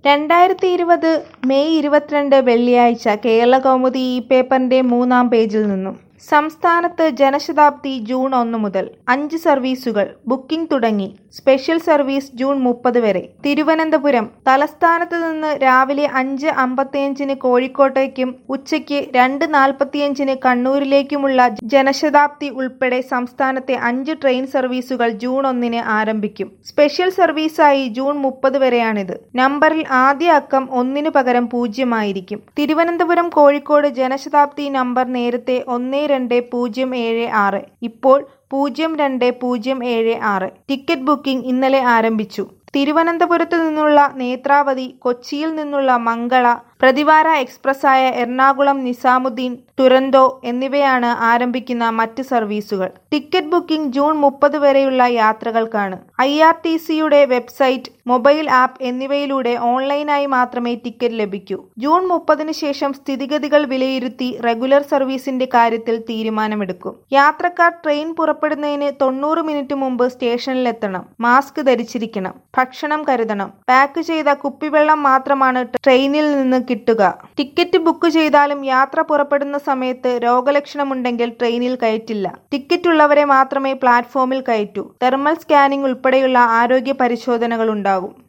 2020 May 22 വെള്ളിയാഴ്ച കേരളകൗമുദി പേപ്പറിന്റെ 3-ാം പേജിൽ നിന്നും. സംസ്ഥാനത്ത് ജനശതാബ്ദി ജൂൺ 1 മുതൽ 5 സർവീസുകൾ ബുക്കിംഗ് തുടങ്ങി. സ്പെഷ്യൽ സർവീസ് ജൂൺ 30 വരെ. തിരുവനന്തപുരം തലസ്ഥാനത്ത് നിന്ന് രാവിലെ 5:55 കോഴിക്കോട്ടേക്കും ഉച്ചയ്ക്ക് 2:45 കണ്ണൂരിലേക്കുമുള്ള ജനശതാബ്ദി ഉൾപ്പെടെ സംസ്ഥാനത്തെ 5 ട്രെയിൻ സർവീസുകൾ ജൂൺ 1 ആരംഭിക്കും. സ്പെഷ്യൽ സർവീസായി ജൂൺ 30 വരെയാണിത്. നമ്പറിൽ ആദ്യ അക്കം 1 പകരം 0 ആയിരിക്കും. തിരുവനന്തപുരം കോഴിക്കോട് ജനശതാബ്ദി നമ്പർ നേരത്തെ 12076, ഇപ്പോൾ 02076. ടിക്കറ്റ് ബുക്കിംഗ് ഇന്നലെ ആരംഭിച്ചു. തിരുവനന്തപുരത്ത് നിന്നുള്ള നേത്രാവതി, കൊച്ചിയിൽ നിന്നുള്ള മംഗള, പ്രതിവാര എക്സ്പ്രസ്സായ എറണാകുളം നിസാമുദ്ദീൻ, തുരന്തോ എന്നിവയാണ് ആരംഭിക്കുന്ന മറ്റ് സർവീസുകൾ. ടിക്കറ്റ് ബുക്കിംഗ് ജൂൺ 30 വരെയുള്ള യാത്രകൾക്കാണ്. IRTCയുടെ വെബ്സൈറ്റ്, മൊബൈൽ ആപ്പ് എന്നിവയിലൂടെ ഓൺലൈനായി മാത്രമേ ടിക്കറ്റ് ലഭിക്കൂ. ജൂൺ 30 ശേഷം സ്ഥിതിഗതികൾ വിലയിരുത്തി റെഗുലർ സർവീസിന്റെ കാര്യത്തിൽ തീരുമാനമെടുക്കും. യാത്രക്കാർ ട്രെയിൻ പുറപ്പെടുന്നതിന് 90 മിനിറ്റ് മുമ്പ് സ്റ്റേഷനിലെത്തണം. മാസ്ക് ധരിച്ചിരിക്കണം. ഭക്ഷണം കരുതണം. പാക്ക് ചെയ്ത കുപ്പിവെള്ളം മാത്രമാണ് ട്രെയിനിൽ നിന്ന് കിട്ടുക. ടിക്കറ്റ് ബുക്ക് ചെയ്താലും യാത്ര പുറപ്പെടുന്ന സമയത്ത് രോഗലക്ഷണമുണ്ടെങ്കിൽ ട്രെയിനിൽ കയറ്റില്ല. ടിക്കറ്റ് ഉള്ളവരെ മാത്രമേ പ്ലാറ്റ്ഫോമിൽ കയറ്റൂ. തെർമൽ സ്കാനിംഗ് ഉൾപ്പെടെയുള്ള ആരോഗ്യ പരിശോധനകൾ ഉണ്ടാകും.